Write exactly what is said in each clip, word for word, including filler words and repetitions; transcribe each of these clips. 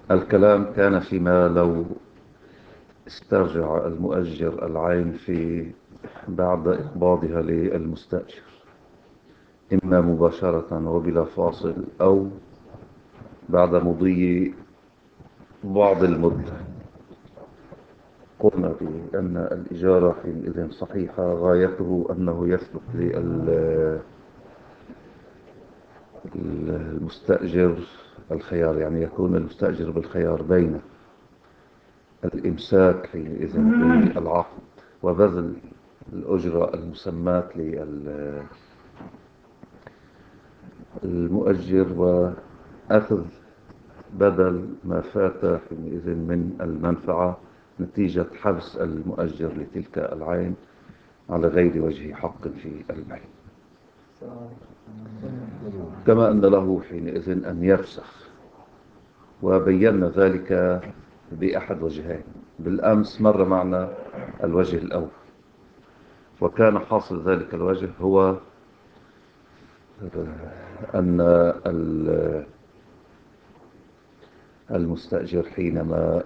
الكلام كان فيما لو استرجع المؤجر العين في بعد إقباضها للمستأجر، إما مباشرة وبلا فاصل أو بعد مضي بعض المدة. قلنا بأن الإجارة حينئذ صحيحة، غايته أنه يثبت للمستأجر الخيار، يعني يكون المستأجر بالخيار بين الإمساك حينئذ بالعقد وبذل الأجرة المسماة للمؤجر وأخذ بدل ما فات حينئذ من المنفعة نتيجة حبس المؤجر لتلك العين على غير وجه حق في البيع. كما أن له حينئذ أن يفسخ، وبينا ذلك بأحد وجهين. بالأمس مر معنا الوجه الأول، وكان حاصل ذلك الوجه هو أن المستأجر حينما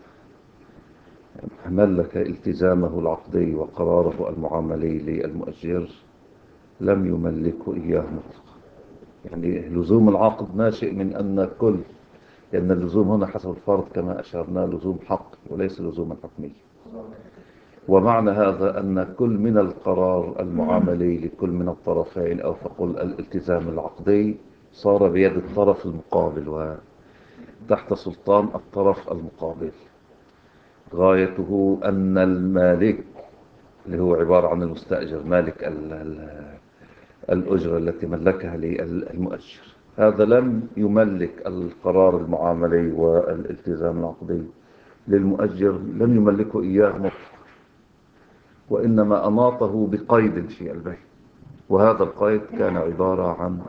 ملك التزامه العقدي وقراره المعاملي للمؤجر لم يملكه إياه مطلقا. يعني لزوم العقد ناشئ من أن كل، لأن اللزوم هنا حسب الفرض كما أشرنا لزوم حق وليس لزوما حكمي. ومعنى هذا أن كل من القرار المعاملي لكل من الطرفين أو فقل الالتزام العقدي صار بيد الطرف المقابل وتحت سلطان الطرف المقابل. غايته أن المالك اللي هو عبارة عن المستأجر مالك ال ال الأجرة التي ملكها للمؤجر، هذا لم يملك القرار المعاملي والالتزام العقدي للمؤجر، لم يملكه إياه مطلقا، وإنما أناطه بقيد في البيع. وهذا القيد كان عبارة عن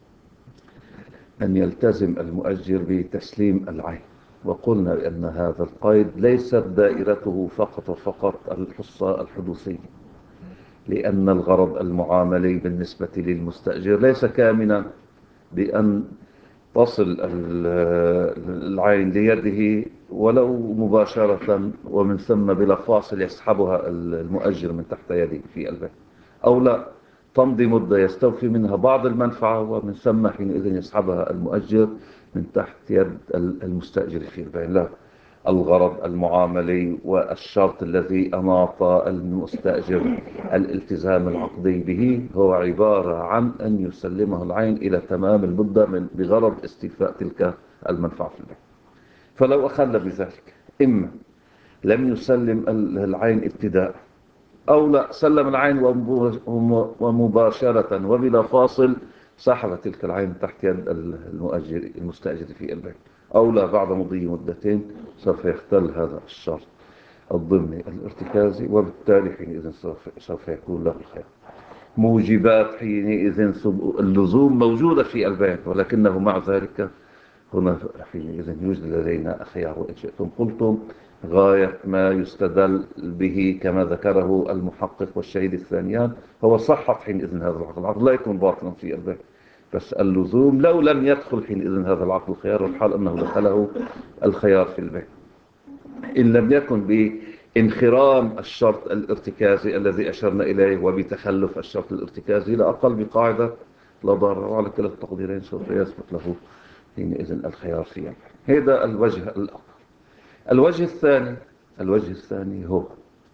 أن يلتزم المؤجر بتسليم العين. وقلنا بأن هذا القيد ليست دائرته فقط وفقط الحصة الحدوثية، لأن الغرض المعاملي بالنسبة للمستأجر ليس كامنا بأن تصل العين ليده ولو مباشرة ومن ثم بلا فاصل يسحبها المؤجر من تحت يده في البيع، أو لا تمضي مدة يستوفي منها بعض المنفعة ومن ثم حينئذ يسحبها المؤجر من تحت يد المستأجر في البيع. لا، الغرض المعاملي والشرط الذي أناط المستأجر الالتزام العقدي به هو عبارة عن أن يسلمه العين إلى تمام المدة من بغرض استيفاء تلك المنفعة في البيع. فلو أخل بذلك، إما لم يسلم العين ابتداء، أو لا سلم العين ومباشرة وبلا فاصل سحب تلك العين تحت يد المؤجر المستأجر في البيع، أو لا بعد مضي مدتين سوف يختل هذا الشرط الضمني الارتكازي، وبالتالي حينئذ سوف, سوف يكون له الخير. موجبات حينئذ اللزوم موجودة في البيع، ولكنه مع ذلك هنا حينئذ يوجد لدينا خيار. وإن شئتم قلتم غاية ما يستدل به كما ذكره المحقق والشهيد الثانيان هو صحة حينئذ هذا العقد. العقد لا يكون باطلا في البيع، بس اللزوم لو لم يدخل حينئذ هذا العقد الخيار، والحال أنه دخله الخيار في البيع، إن لم يكن بانخرام الشرط الارتكازي الذي أشرنا إليه وبتخلف الشرط الارتكازي، لا أقل بقاعدة لا ضرر، وعلى كلا التقديرين سوف يثبت له حينئذ الخيار في البيع. هذا الوجه الأول. الوجه الثاني الوجه الثاني هو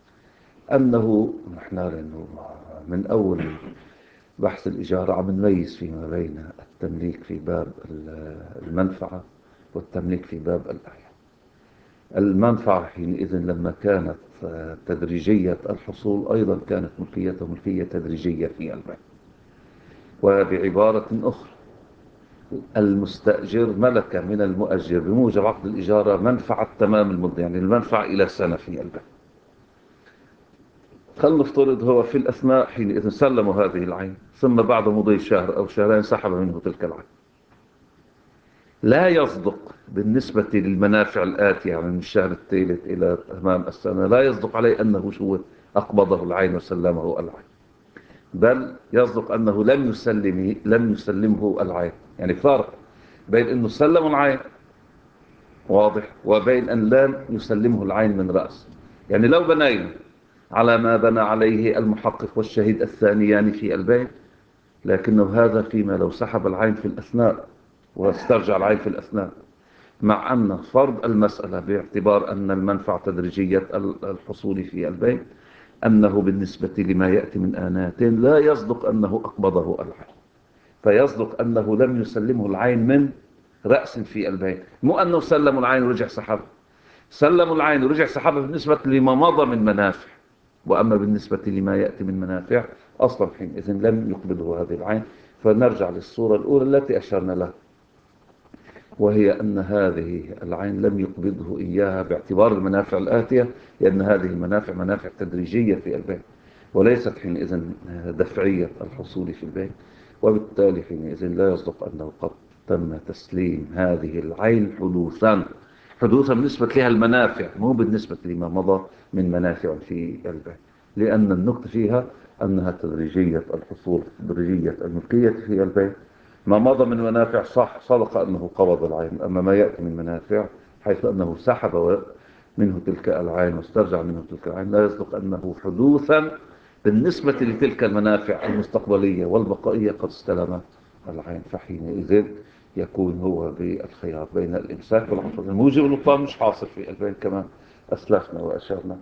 أنه نحن لأنه من أول بحث الإجارة عم نميز فيما بين التمليك في باب المنفعة والتمليك في باب الأعيان. المنفعة حينئذ لما كانت تدريجية الحصول أيضا كانت ملكيته ملكية تدريجية في البيع. وبعبارة أخرى، المستأجر ملك من المؤجر بموجب عقد الإجارة منفعة تمام المدة، يعني المنفعة إلى سنة في البيع. خلنا نفترض هو في الأثناء حينئذ سلموا هذه العين، ثم بعد مضي شهر أو شهرين سحب منه تلك العين. لا يصدق بالنسبة للمنافع الآتية يعني من الشهر الثالث إلى أمام السنة، لا يصدق عليه أنه شو أقبضه العين وسلمه العين، بل يصدق أنه لم يسلمه لم يسلمه العين. يعني فرق بين أنه سلم العين واضح، وبين أن لا يسلمه العين من رأس. يعني لو بنينا على ما بنى عليه المحقق والشهيد الثانيان في البيت، لكنه هذا فيما لو سحب العين في الأثناء واسترجع العين في الأثناء، مع أن فرض المسألة باعتبار أن المنفعة تدريجية الحصول في البيت، أنه بالنسبة لما يأتي من آنات لا يصدق أنه أقبضه العين، فيصدق أنه لم يسلمه العين من رأس في البيت. مو أنه سلم العين ورجع سحب، سلم العين ورجع سحبها بالنسبة لما مضى من منافع، وأما بالنسبة لما يأتي من منافع أصلا حينئذ لم يقبضه هذه العين. فنرجع للصورة الأولى التي أشرنا لها، وهي أن هذه العين لم يقبضه إياها باعتبار المنافع الآتية، لأن هذه المنافع منافع تدريجية في البيت وليست حينئذ دفعية الحصول في البيت، وبالتالي حينئذ لا يصدق أنه قد تم تسليم هذه العين حدوثا حدوثا بالنسبة لها المنافع، مو بالنسبة لما مضى من منافع في البيت، لأن النقطة فيها أنها تدريجية الحصول، تدريجية الملكية في البيت. ما مضى من منافع صح صدق أنه قبض العين، أما ما يأتي من منافع حيث أنه سحب منه تلك العين واسترجع منه تلك العين، لا يصدق أنه حدوثا بالنسبة لتلك المنافع المستقبلية والبقائية قد استلم العين. فحينئذ يكون هو بالخيار بين الإمساك والعقد. الموجب النقطان مش حاصل في البين كما أسلفنا وأشرنا،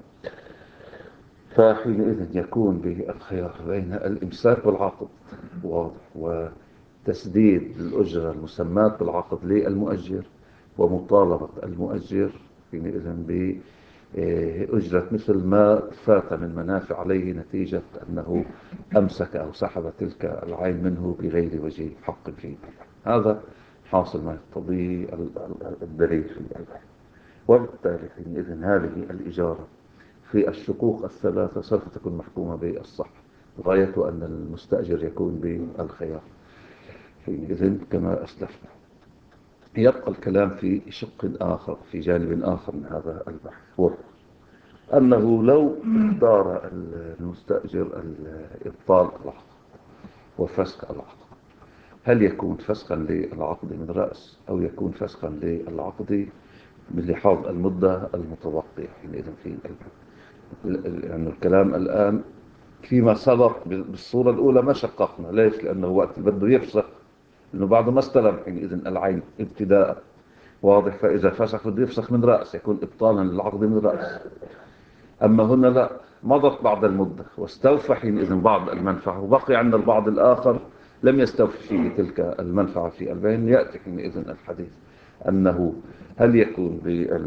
فحينئذ يكون بالخيار بين الإمساك والعقد، واضح، وتسديد الأجرة المسماة بالعقد للمؤجر، ومطالبة المؤجر حينئذ بأجرة مثل ما فات من منافع عليه نتيجة أنه أمسك أو سحب تلك العين منه بغير وجه حق فيه. هذا حاصل ما يقتضيه الدليل في البيع. وبالتالي حينئذ هذه الإجارة في الشقوق الثلاثة سوف تكون محكومة بالصح، غاية أن المستأجر يكون بالخيار حينئذ كما أسلفنا. يبقى الكلام في شق آخر، في جانب آخر من هذا البحث، وهو أنه لو اختار المستأجر إبطال العقد وفسخ العقد، هل يكون فسخا للعقد من رأس أو يكون فسخا للعقد بلحاظ المدة المتبقية حينئذ في البحث؟ يعني الكلام الآن فيما سبق بالصورة الأولى ما شققنا. ليش؟ لأنه وقت بده يفسخ، لأنه بعد ما استلم حينئذ العين ابتداء، واضح، فإذا فسخ بده يفسخ من رأس يكون إبطالا للعقد من رأس. أما هنا لا، مضت بعض المدة واستوفى حينئذ بعض المنفعة، وبقي عند البعض الآخر لم يستوفي فيه تلك المنفعة في البين. يأتي حينئذ الحديث أنه هل يكون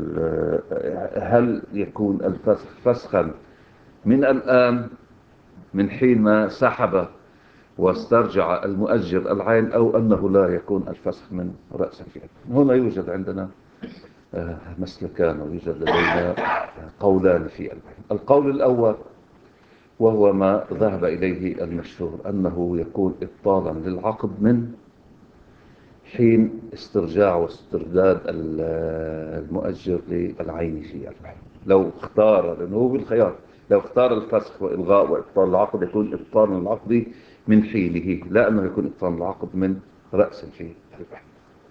هل يكون الفسخ فسخا من الآن من حين ما سحب واسترجع المؤجر العين، أو أنه لا يكون الفسخ من رأس الفعل. هنا يوجد عندنا مسلكان ويوجد لدينا قولان في البين. القول الأول وهو ما ذهب إليه المشهور، أنه يكون إبطالا للعقد من حين استرجاع واسترداد المؤجر للعين في البين. لو اختار، لأنه هو بالخيار، لو اختار الفسخ وإلغاء وإبطال العقد يكون إبطال العقد من حيله، لا أنه يكون إبطال العقد من رأس في البين.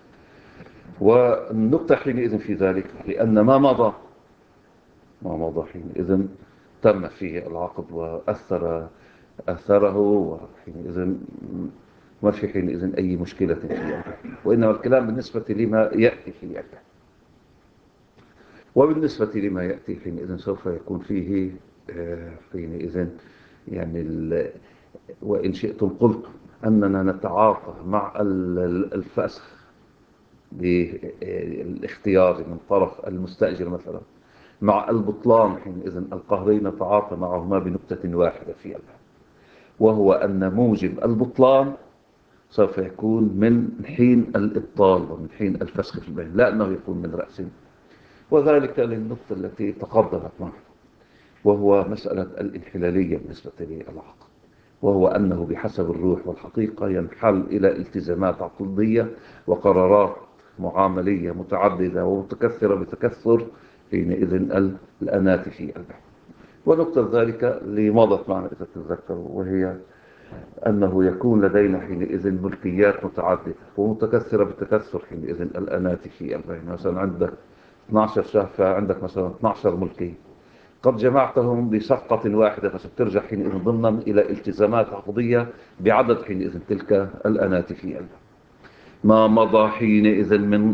والنقطة حينئذ في ذلك لأن ما مضى ما مضى حينئذ تم فيه العقد وأثر أثره، وحينئذ ما في حينئذ أي مشكلة في البيع، وإنما الكلام بالنسبة لما يأتي في البيع. وبالنسبة لما يأتي حينئذ سوف يكون فيه حينئذ يعني وإن شئتم قلت أننا نتعاطى مع الفسخ بالاختيار من طرف المستأجر مثلا مع البطلان حينئذ القهري، نتعاطى معهما بنقطة واحدة في البيع، وهو أن موجب البطلان سوف يكون من حين الإبطال ومن حين الفسخ في البين، لا أنه يكون من رأس. وذلك للنقطة التي تقدمت معه، وهو مسألة الانحلالية بالنسبة للعقد، وهو أنه بحسب الروح والحقيقة ينحل إلى التزامات عقدية وقرارات معاملية متعددة ومتكثرة بتكثر حينئذ الأنات في البيع. ونقطة ذلك اللي مضت معنا إذا تتذكروا، وهي أنه يكون لدينا حينئذ ملكيات متعددة ومتكثرة بتكثر حينئذ الأنات في البيع. مثلا عندك اثنا عشر شهر، فعندك مثلا اثنا عشر ملكية قد جمعتهم بصفقة واحدة، فسترجع حينئذ ضمنا إلى التزامات عقدية بعدد حينئذ تلك الأنات في البيع. ما مضى حينئذ من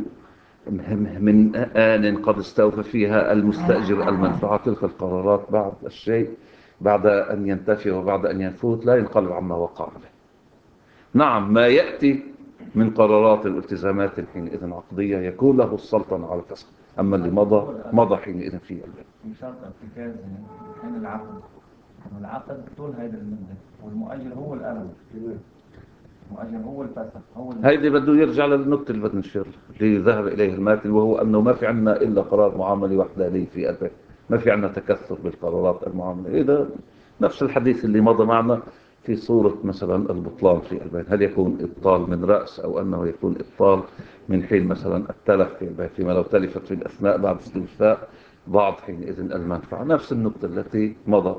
من آن قد استوفى فيها المستأجر المنفعة، تلك القرارات بعد الشيء بعد أن ينتفي وبعد أن يفوت لا ينقلب عما وقع عليه. نعم، ما يأتي من قرارات الالتزامات حينئذ عقدية يكون له السلطنة على الفسخ، أما اللي مضى مضى حينئذ في البيع. في شرط ارتكاز كان العقد، والعقد طول هذه المدة، والمؤجر هو الألم، المؤجر هو الفسخ هو هيدي بده يرجع للنقطة اللي بدنا نشير اللي ذهب إليه الماتن، وهو أنه ما في عنا إلا قرار معاملي وحداني في البيع، ما في عنا تكثر بالقرارات المعاملية. إذا نفس الحديث اللي مضى معنا في صورة مثلا البطلان في البيع، هل يكون إبطال من رأس أو أنه يكون إبطال من حين مثلا التلف في البيع، فيما لو تلفت في الأثناء بعد استيفاء بعض حينئذ المنفعة. نفس النقطة التي مضت.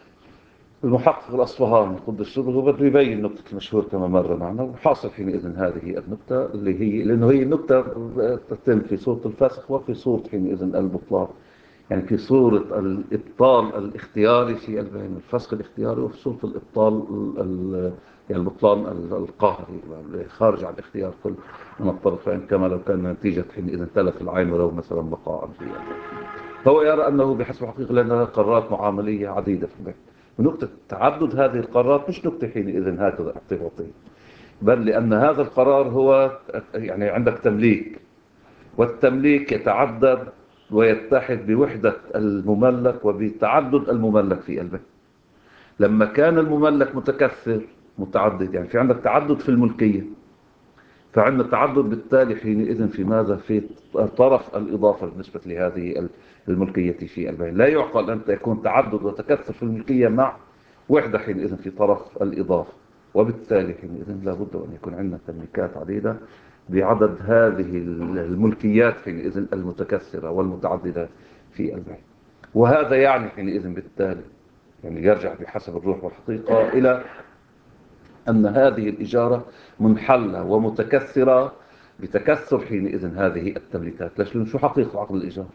المحقق الأصفهاني قد السر هو بده يبين نقطة المشهور كما مر معنا، وحاصل حينئذ هذه النقطة اللي هي لأنه هي النقطة تتم في صورة الفسخ وفي صورة حينئذ البطلان، يعني في صورة الإبطال الاختياري في البين الفسخ الاختياري، وفي صورة الإبطال يعني البطلان القهري خارج عن الاختيار كل من الطرفين، كما لو كان نتيجة حينئذ تلف العين ولو مثلا بقاء في البين. هو يرى أنه بحسب حقيقة لأنها قرارات معاملية عديدة في البيت، ونقطة تعدد هذه القرارات مش نقطة حينئذ هكذا اعتباطية، بل لأن هذا القرار هو يعني عندك تمليك، والتمليك يتعدد ويتحد بوحدة المملك وبتعدد المملك في البيت. لما كان المملك متكثر متعدد، يعني في عندك تعدد في الملكية، فعندنا تعدد بالتالي حينئذ في ماذا؟ في طرف الإضافة بالنسبة لهذه الملكية في البين. لا يعقل أن يكون تعدد وتكثر في الملكية مع وحدة حينئذ في طرف الإضافة، وبالتالي حينئذ لابد أن يكون عندنا تمليكات عديدة بعدد هذه الملكيات حينئذ المتكثرة والمتعددة في البين. وهذا يعني حينئذ بالتالي يعني يرجع بحسب الروح والحقيقة إلى أن هذه الإجارة منحلة ومتكثرة بتكثر حينئذ هذه التمليكات. ليش؟ شو حقيقة عقد الإيجار؟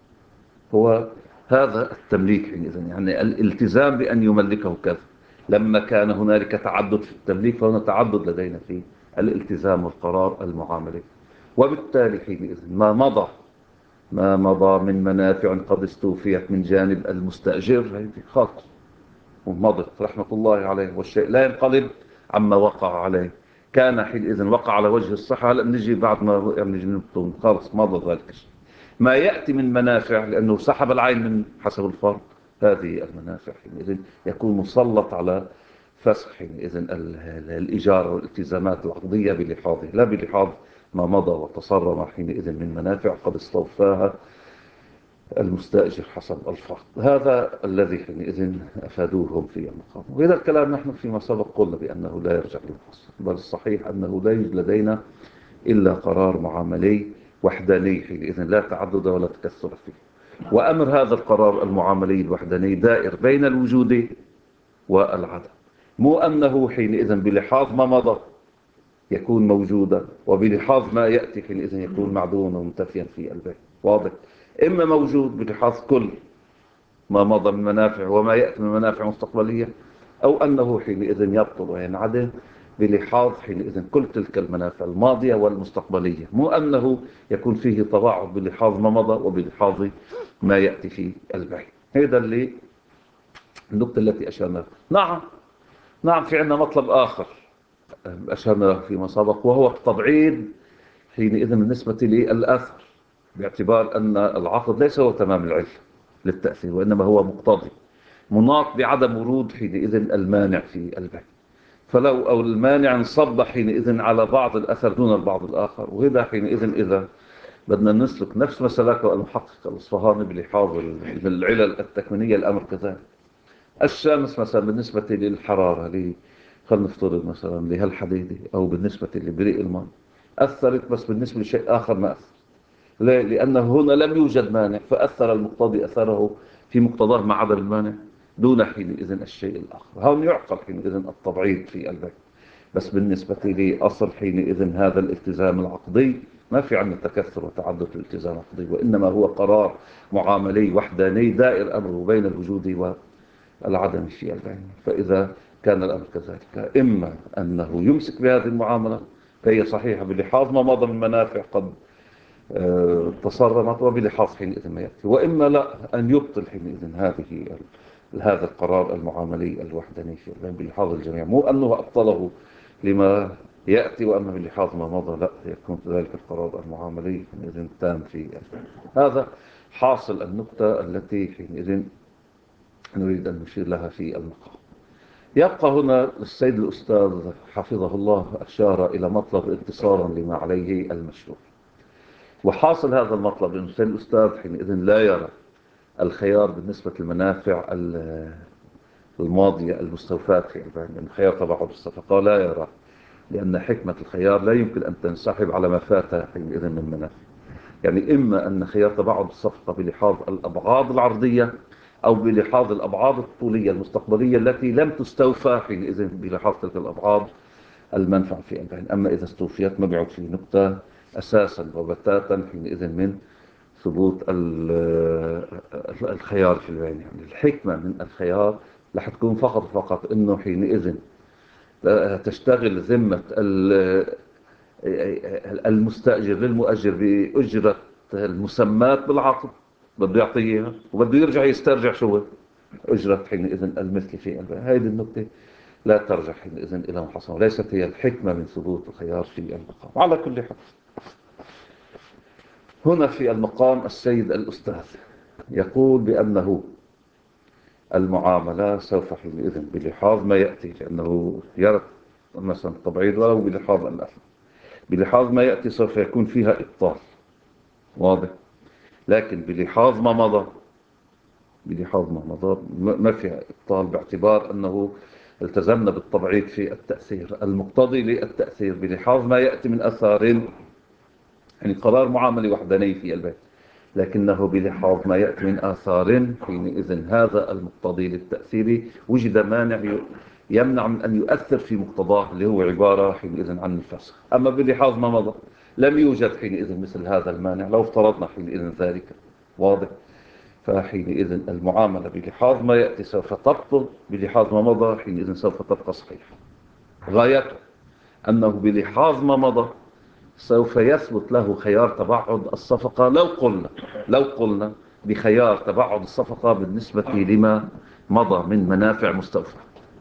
هو هذا التمليك حينئذ، يعني الالتزام بأن يملكه كذا. لما كان هنالك تعدد في التمليك فهنا تعدد لدينا في الالتزام والقرار المعاملي، وبالتالي حينئذ ما مضى ما مضى من منافع قد استوفيت من جانب المستأجر خاطر ومضت رحمة الله عليه، والشيء لا ينقلب عما وقع عليه. كان حينئذ وقع على وجه الصحة، هلا نجي بعد ما يعني نجي نبطون خلص مضى ذلك الشيء. ما يأتي من منافع لأنه سحب العين من حسب الفرض، هذه المنافع حينئذ يكون مسلط على فسخ حينئذ الإجارة والالتزامات العقدية بلحاظه، لا بلحاظ ما مضى وتصرم حينئذ من منافع قد استوفاها المستأجر حسب الفرض. هذا الذي حينئذ أفادوهم في المقام. وإذا الكلام نحن فيما سبق قلنا بأنه لا يرجع للفصل، بل الصحيح أنه لا يوجد لدينا إلا قرار معاملي وحداني حينئذ لا تعدد ولا تكثر فيه. وأمر هذا القرار المعاملي الوحداني دائر بين الوجود والعدم، مو أنه حينئذ بلحاظ ما مضى يكون موجودا وبلحاظ ما يأتي حينئذ يكون معدوما ومنتفيا في البيت. واضح؟ إما موجود بلحاظ كل ما مضى من منافع وما يأتي من منافع مستقبلية، أو أنه حينئذ يبطل وينعدم بلحاظ حينئذ كل تلك المنافع الماضية والمستقبلية، مو أنه يكون فيه تباعد بلحاظ ما مضى وبلحاظ ما يأتي في البيع. هذا اللي النقطة التي أشرنا. نعم نعم في عندنا مطلب آخر أشرنا له فيما سبق، وهو التبعيد حينئذ بالنسبة للأثر، باعتبار أن العقد ليس هو تمام العلة للتأثير، وإنما هو مقتضي مناط بعدم ورود حينئذ المانع في البيع. فلو أو المانع انصب حينئذ على بعض الأثر دون البعض الآخر، وهذا حينئذ إذا بدنا نسلك نفس مسلك المحقق الأصفهاني بلحاظ العلل التكوينية الأمر كذلك. الشمس مثلا بالنسبة للحرارة لي خلينا نفترض مثلا لهالحديدة أو بالنسبة لبريء الماء أثرت، بس بالنسبة لشيء آخر ما أثر. ليه؟ لأنه هنا لم يوجد مانع فأثر المقتضي أثره في مقتضاه مع عدم المانع دون حينئذ الشيء الآخر. هون يعقل حينئذ التبعيض في البيع، بس بالنسبة لي أصل حينئذ هذا الالتزام العقدي ما في عندنا تكثر وتعدد الالتزام العقدي، وإنما هو قرار معاملي وحداني دائر أمره بين الوجود والعدم في البين. فإذا كان الأمر كذلك، إما أنه يمسك بهذه المعاملة فهي صحيحة بلحاظ ما مضى من منافع قد آه، تصرمت، وبلحاظ حينئذ ما يأتي، وإما لا أن يبطل حينئذ هذه هذا القرار المعاملي الوحداني في البين بلحاظ الجميع، مو أنه أبطله لما يأتي، وأما بلحاظ ما مضى لا يكون ذلك القرار المعاملي حينئذ تام في البين. هذا حاصل النقطة التي حينئذ نريد أن نشير لها في المقام. يبقى هنا السيد الأستاذ حفظه الله أشار إلى مطلب انتصارا لما عليه المشروع، وحاصل هذا المطلب أن السيد الأستاذ حينئذ لا يرى الخيار بالنسبة للمنافع الماضية المستوفاة في البين، يعني خيار تباعد الصفقة لا يرى، لأن حكمة الخيار لا يمكن أن تنسحب على ما فات حينئذ من منافع. يعني إما أن خيار تباعد الصفقة بلحاظ الأبعاد العرضية أو بلحاظ الأبعاد الطولية المستقبلية التي لم تستوفى حينئذ بلحاظ تلك الأبعاد المنفعة في البين. أما إذا استوفيت ما بيعود في نقطة أساسا وبتاتا حينئذ من ثبوت الخيار في البين. يعني الحكمة من الخيار رح تكون فقط فقط أنه حينئذ تشتغل ذمة المستأجر للمؤجر بأجرة المسمات بالعقد، بده يعطيها وبده يرجع يسترجع شو أجرة حينئذ المثل في البين. هذه النقطة لا ترجع حينئذ إلى محصنة، وليست هي الحكمة من ثبوت الخيار في المقام. على كل حال، هنا في المقام السيد الأستاذ يقول بأنه المعاملة سوف حينئذ بلحاظ ما يأتي، لأنه يرى مثلا التبعيض ولو بلحاظ الأثم، بلحاظ ما يأتي سوف يكون فيها إبطال واضح، لكن بلحاظ ما مضى بلحاظ ما مضى ما فيها إبطال، باعتبار أنه التزمنا بالتبعيض في التأثير المقتضي للتأثير بلحاظ ما يأتي من أثار، يعني قرار معاملي وحداني في البيت، لكنه بلحاظ ما يأتي من آثار حينئذ هذا المقتضي للتأثير وجد مانع يمنع من أن يؤثر في مقتضاه، اللي هو عبارة حينئذ عن الفسخ. أما بلحاظ ما مضى لم يوجد حينئذ مثل هذا المانع، لو افترضنا حينئذ ذلك واضح، فحينئذ المعاملة بلحاظ ما يأتي سوف تبطل، بلحاظ ما مضى حينئذ سوف تبقى صحيحة. غايته أنه بلحاظ ما مضى سوف يثبت له خيار تباعد الصفقة، لو قلنا لو قلنا بخيار تباعد الصفقة بالنسبة لما مضى من منافع مستوفى.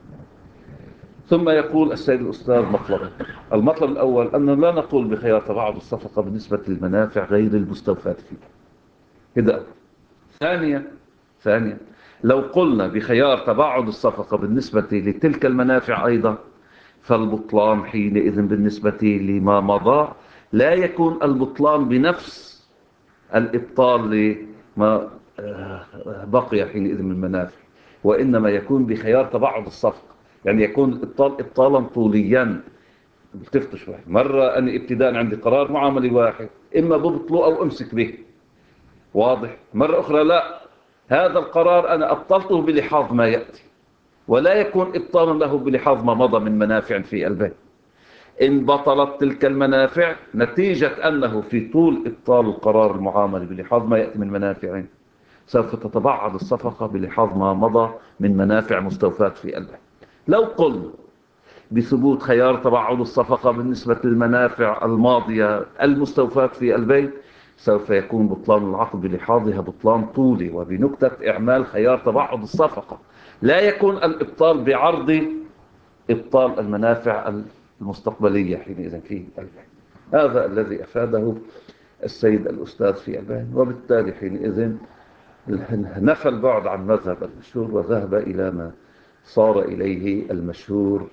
ثم يقول السيد الأستاذ مطلب المطلب الأول أننا لا نقول بخيار تباعد الصفقة بالنسبة للمنافع غير المستوفاة فيه. هذا ثانيا ثانيا لو قلنا بخيار تباعد الصفقة بالنسبة لتلك المنافع أيضا، فالبطلان حينئذ بالنسبة لما مضى لا يكون البطلان بنفس الإبطال لما بقي حينئذ من منافع، وإنما يكون بخيار تباعد الصفقة، يعني يكون الإبطال إبطالا طوليا. التفتوا شوي، مرة أنا ابتداء عندي قرار معاملي واحد، إما ببطله أو أمسك به واضح، مرة أخرى لا، هذا القرار أنا أبطلته بلحاظ ما يأتي، ولا يكون إبطالا له بلحاظ ما مضى من منافع في البيت. إن بطلت تلك المنافع نتيجة أنه في طول إبطال القرار المعاملي بلحاظ ما يأتي من منافع سوف تتبعض الصفقة بلحاظ ما مضى من منافع مستوفاة في البيت. لو قلنا بثبوت خيار تبعض الصفقة بالنسبة للمنافع الماضية المستوفاة في البيت سوف يكون بطلان العقد بلحاظها بطلان طولي وبنكتة إعمال خيار تبعض الصفقة، لا يكون الإبطال بعرض إبطال المنافع المستقبلية حينئذ في البيت. هذا الذي أفاده السيد الأستاذ في البيت، وبالتالي حينئذ نفى البعد عن مذهب المشهور وذهب إلى ما صار إليه المشهور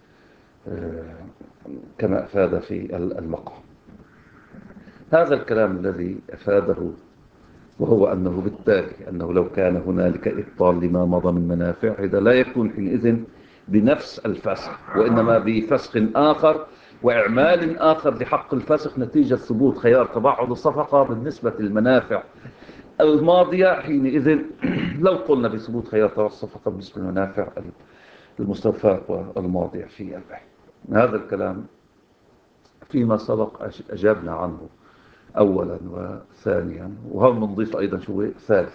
كما أفاد في المقام. هذا الكلام الذي أفاده وهو أنه بالتالي أنه لو كان هنالك إبطال لما مضى من منافع إذا لا يكون حينئذ بنفس الفسخ، وإنما بفسخ آخر وإعمال آخر لحق الفسخ نتيجة ثبوت خيار تباعد الصفقة بالنسبة للمنافع الماضية. حينئذ لو قلنا بثبوت خيار تباعد الصفقة بالنسبة للمنافع المستوفاة والماضية في البيع، هذا الكلام فيما سبق أجبنا عنه أولا وثانيا، وهون بنضيف أيضا شو ثالث.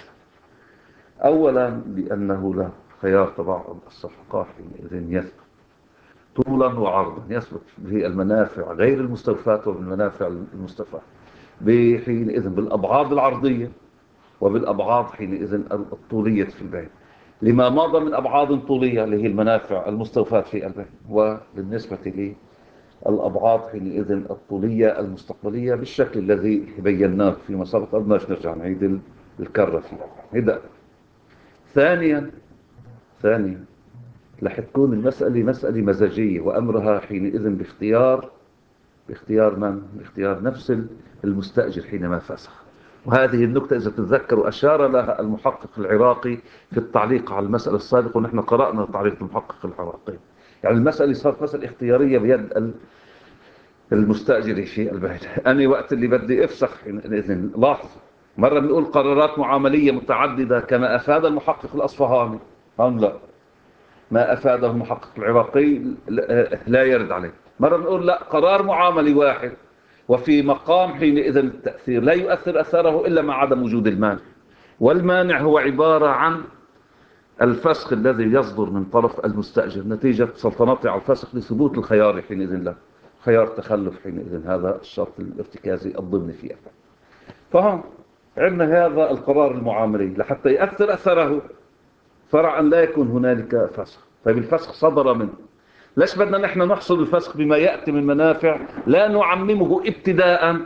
أولا لأنه لا خيار تباعد الصفقات حينئذ يثبت طولا وعرضا، يثبت بالمنافع غير المستوفاة وبالمنافع المستوفاة بحينئذ بالأبعاد العرضية وبالأبعاد حينئذ الطولية في البيع، لما مضى من أبعاد طولية اللي هي المنافع المستوفاة في البيع، وبالنسبة للأبعاد حينئذ الطولية المستقبلية بالشكل الذي بيناه فيما سبق. بدناش نرجع نعيد الكرة فيها. هذا ثانيا. ثانيا رح تكون المسألة مسألة مزاجية، وأمرها حينئذ باختيار باختيار من؟ باختيار نفس المستأجر حينما فسخ. وهذه النقطة إذا تتذكروا أشار لها المحقق العراقي في التعليق على المسألة السابقة، ونحن قرأنا تعليق المحقق العراقي. يعني المسألة صارت مسألة اختيارية بيد المستأجر في البيت. أنا وقت اللي بدي أفسخ حينئذ لاحظ، مرة بنقول قرارات معاملية متعددة كما أفاد المحقق الأصفهاني، هم لا، ما أفاده المحقق العراقي لا يرد عليه. مرة نقول لا، قرار معاملي واحد وفي مقام حينئذ التأثير لا يؤثر أثره إلا مع عدم وجود المانع، والمانع هو عبارة عن الفسخ الذي يصدر من طرف المستأجر نتيجة سلطنته على الفسخ لثبوت الخيار حينئذ له، خيار تخلف حينئذ هذا الشرط الارتكازي الضمني فيه. فهم عندنا هذا القرار المعاملي لحتى يأثر أثره فرع أن لا يكون هنالك فسخ. طيب الفسخ صدر منه، ليش بدنا نحن نحصل الفسخ بما يأتي من منافع لا نعممه ابتداء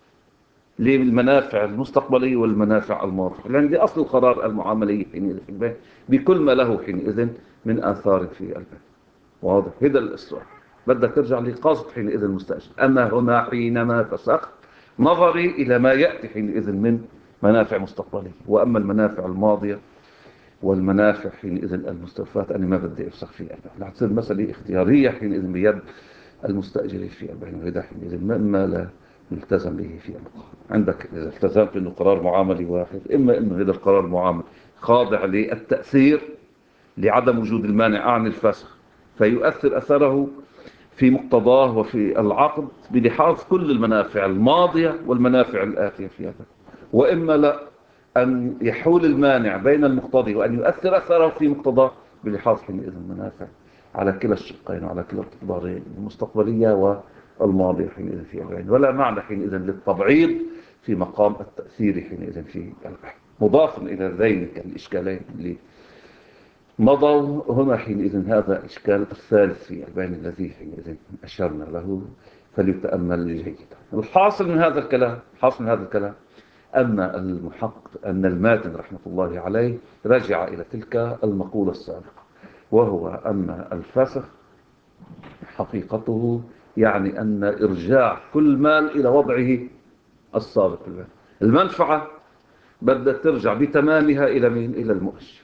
للمنافع المستقبلية والمنافع الماضية، لأن دي أصل القرار المعاملي حينئذ في البيت بكل ما له حينئذ من آثار في البيت. واضح؟ هذا السؤال بدك ترجع لقصد حينئذ المستأجر. أما هنا حينما فسخ نظري إلى ما يأتي حينئذ من منافع مستقبلية، وأما المنافع الماضية والمنافع حينئذ المستوفاة أنا ما بدي أفسخ فيها، لا تصير مسألة اختيارية حينئذ بيد المستأجر في البيع، وهذا حينئذ ما لا ملتزم به في البقاء. عندك إذا التزمت بأنه قرار معاملي واحد، إما أنه هذا القرار المعاملي خاضع للتأثير لعدم وجود المانع عن الفسخ فيؤثر أثره في مقتضاه وفي العقد بلحاظ كل المنافع الماضية والمنافع الآتية في هذا، وإما لا، أن يحول المانع بين المقتضي وأن يؤثر أثره في مقتضاه بلحاظ حينئذ المنافع على كلا الشقين وعلى كلا التقدارين المستقبلية والماضية حينئذ في البيع، ولا معنى حينئذ للتبعيض في مقام التأثير حينئذ في البيع. مضافا إلى ذلك الإشكالين اللي مضوا هنا حينئذ هذا إشكال الثالث في البيان الذي حينئذ أشرنا له، فليتأمل جيدا. الحاصل من هذا الكلام حاصل من هذا الكلام أن المحقق أن الماتن رحمة الله عليه رجع إلى تلك المقولة السابقة، وهو أن الفسخ حقيقته يعني أن إرجاع كل مال إلى وضعه السابق. المنفعة بدها ترجع بتمامها إلى مين؟ إلى المؤشر،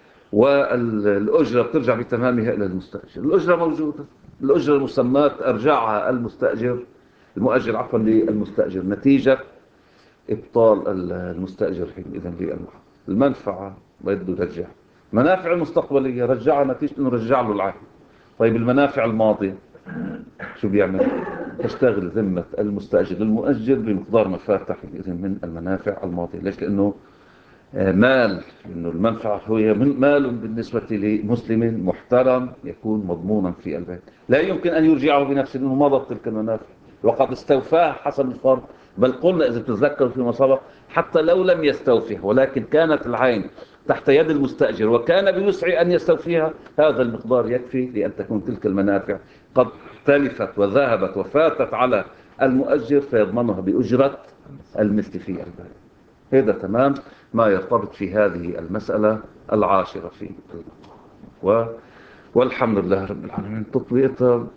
والأجرة بترجع بتمامها إلى المستأجر. الأجرة موجودة، الأجرة المسماة أرجعها المستأجر المؤجر عفوا للمستأجر نتيجة إبطال المستأجر حينئذ للمحقق. المنفعة بده يرجع، منافع المستقبلية رجعها نتيجة إنه رجع له العهد. طيب المنافع الماضية شو بيعمل؟ تشتغل ذمة المستأجر المؤجر بمقدار ما فات حينئذ من المنافع الماضية. ليش؟ لأنه مال، إنه المنفعة هي مال بالنسبة لمسلم محترم يكون مضمونا في البيت، لا يمكن أن يرجعه بنفسه لأنه مضت تلك المنافع وقد استوفاه حسب الفرض. بل قلنا إذا تتذكروا فيما سبق حتى لو لم يستوفيه ولكن كانت العين تحت يد المستأجر وكان بوسعه أن يستوفيها، هذا المقدار يكفي لأن تكون تلك المنافع قد تلفت وذهبت وفاتت على المؤجر فيضمنها بأجرة المثل في البيت. هذا تمام ما يرتبط في هذه المسألة العاشرة في و... والحمد لله رب العالمين. تطبيقها